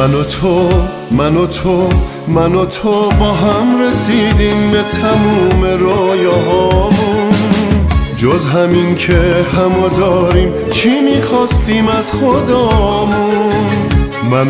من و تو با هم رسیدیم به تموم رویاهامون. جز همین که همو داریم چی میخواستیم از خدامون. من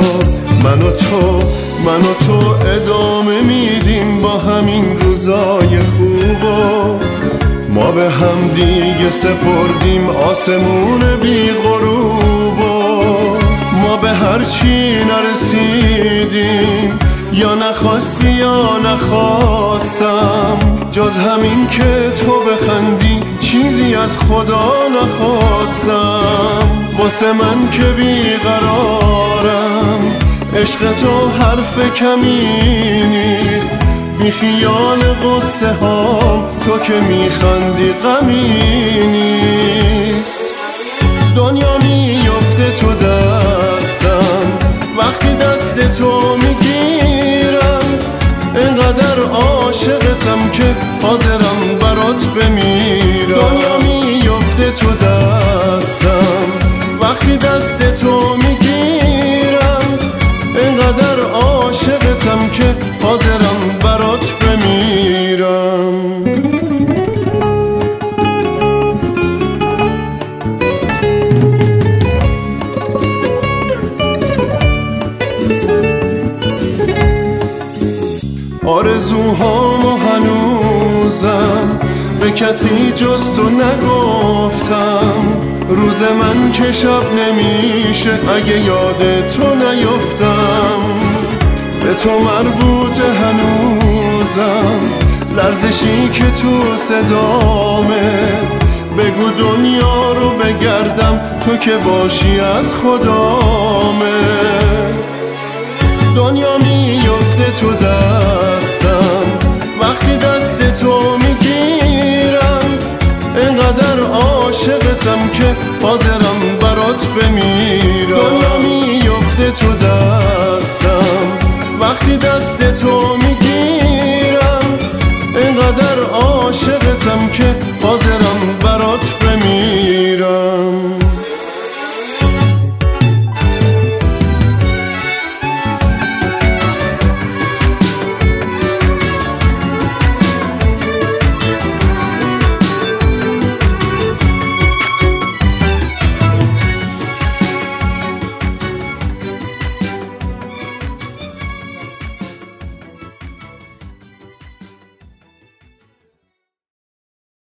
و تو ادامه میدیم با همین روزای خوبا. ما به هم دیگه سپردیم آسمون بی غروبا. ما به هر چی نرسیدیم، یا نخواستی یا نخواستم، جز همین که تو بخندی چیزی از خدا نخواستم. واسه من که بیقرارم عشق تو حرف کمی نیست. بی خیال قصه هام تو که میخندی غمی نیست. دنیا میفته تو دستم وقتی دست تو میگیرم. اینقدر عاشقتم که حاضرم برات بمیرم. دنیا میفته تو دستم وقتی دست تو میگیرم. اینقدر عاشقتم که حاضرم برات بمیرم. آرزوهامو هنوزم به کسی جز تو نگفتم. روز من که شب نمیشه اگه یاد تو نیفتم. به تو مربوط هنوزم لرزشی که تو صدامه. بگو دنیا رو بگردم تو که باشی از خدامه. دنیا میفته تو دستم